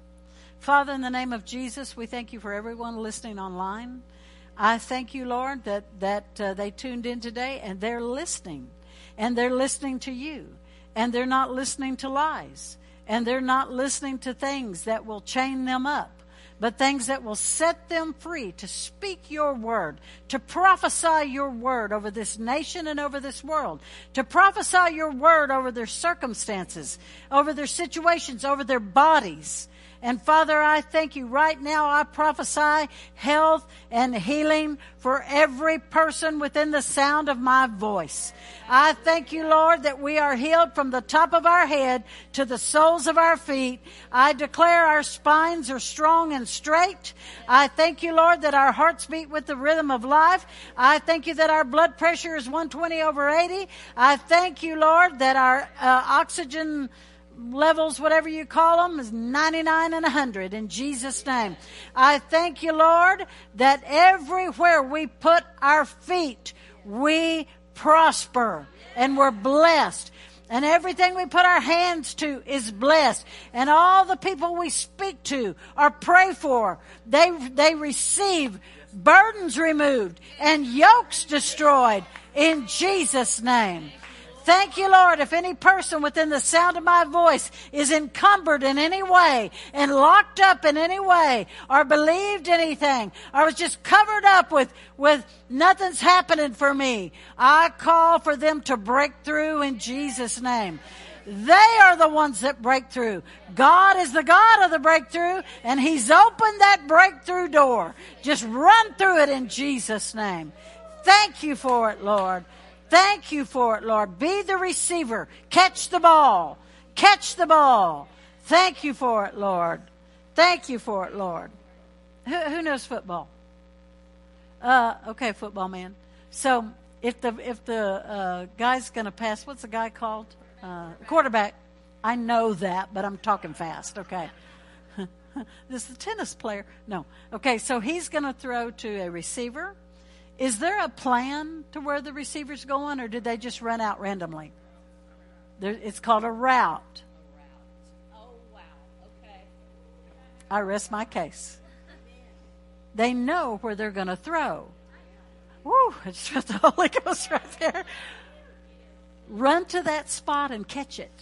Father, in the name of Jesus, we thank you for everyone listening online. I thank you, Lord, that, that uh, they tuned in today and they're listening. And they're listening to you. And they're not listening to lies. And they're not listening to things that will chain them up, but things that will set them free to speak your word, to prophesy your word over this nation and over this world, to prophesy your word over their circumstances, over their situations, over their bodies. And Father, I thank you right now. I prophesy health and healing for every person within the sound of my voice. I thank you, Lord, that we are healed from the top of our head to the soles of our feet. I declare our spines are strong and straight. I thank you, Lord, that our hearts beat with the rhythm of life. I thank you that our blood pressure is one twenty over eighty. I thank you, Lord, that our uh, oxygen levels, whatever you call them, is ninety-nine and one hundred in Jesus' name. I thank you, Lord, that everywhere we put our feet, we prosper and we're blessed. And everything we put our hands to is blessed. And all the people we speak to or pray for, they, they receive burdens removed and yokes destroyed in Jesus' name. Thank you, Lord. If any person within the sound of my voice is encumbered in any way and locked up in any way or believed anything or was just covered up with, with nothing's happening for me, I call for them to break through in Jesus' name. They are the ones that break through. God is the God of the breakthrough, and He's opened that breakthrough door. Just run through it in Jesus' name. Thank you for it, Lord. Thank you for it, Lord. Be the receiver. Catch the ball. Catch the ball. Thank you for it, Lord. Thank you for it, Lord. Who, who knows football? Uh, okay, football man. So if the if the uh, guy's going to pass, what's the guy called? Uh, quarterback. I know that, but I'm talking fast. Okay. This is the tennis player. No. Okay, so he's going to throw to a receiver. Is there a plan to where the receiver's going, or did they just run out randomly? There, it's called a route. Oh, wow. Okay. I rest my case. They know where they're going to throw. Woo, I just felt the Holy Ghost right there. Run to that spot and catch it.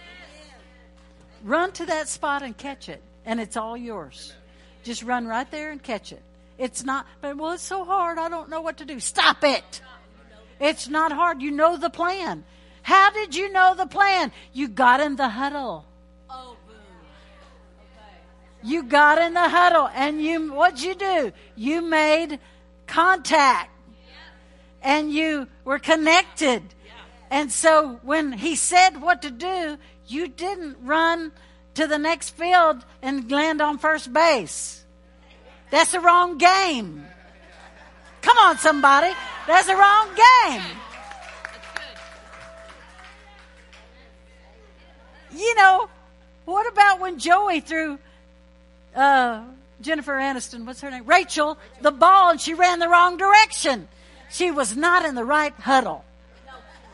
Run to that spot and catch it, and it's all yours. Just run right there and catch it. It's not, but well, it's so hard. I don't know what to do. Stop it. It's not hard. You know the plan. How did you know the plan? You got in the huddle. Oh, boom. Okay. You got in the huddle, and you, what'd you do? You made contact, and you were connected. And so when he said what to do, you didn't run to the next field and land on first base. That's the wrong game. Come on, somebody. That's the wrong game. You know, what about when Joey threw uh, Jennifer Aniston, what's her name? Rachel, the ball, and she ran the wrong direction. She was not in the right huddle.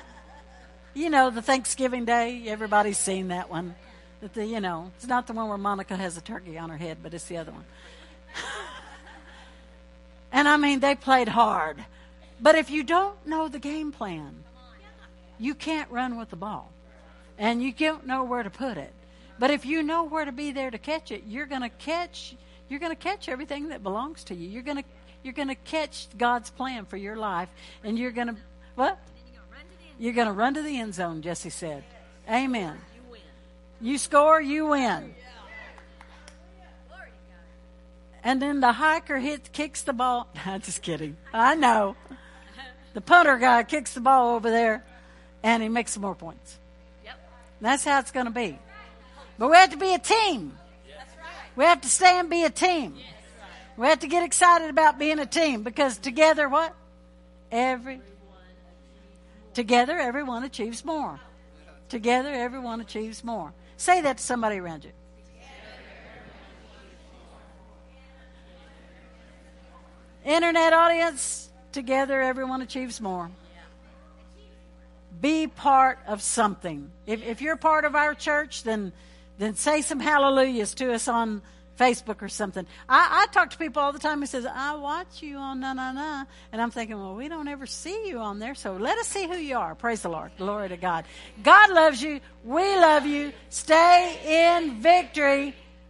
You know, the Thanksgiving Day, everybody's seen that one. That the, you know, it's not the one where Monica has a turkey on her head, but it's the other one. And I mean, they played hard. But if you don't know the game plan, you can't run with the ball. And you don't know where to put it. But if you know where to be there to catch it, you're going to catch you're going to catch everything that belongs to you. You're going to you're going to catch God's plan for your life, and you're going to what? You're going to run to the end zone, Jesse said. Amen. You score, you win. And then the hiker hits, kicks the ball. I'm just kidding. I know. The punter guy kicks the ball over there, and he makes some more points. Yep. That's how it's going to be. But we have to be a team. That's right. We have to stay and be a team. Yes. We have to get excited about being a team, because together, what? Every together, everyone achieves more. Together, everyone achieves more. Say that to somebody around you. Internet audience, together everyone achieves more. Be part of something. If, if you're part of our church, then then say some hallelujahs to us on Facebook or something. I, I talk to people all the time who says, I watch you on na na na. And I'm thinking, well, we don't ever see you on there, so let us see who you are. Praise the Lord. Glory to God. God loves you. We love you. Stay in victory.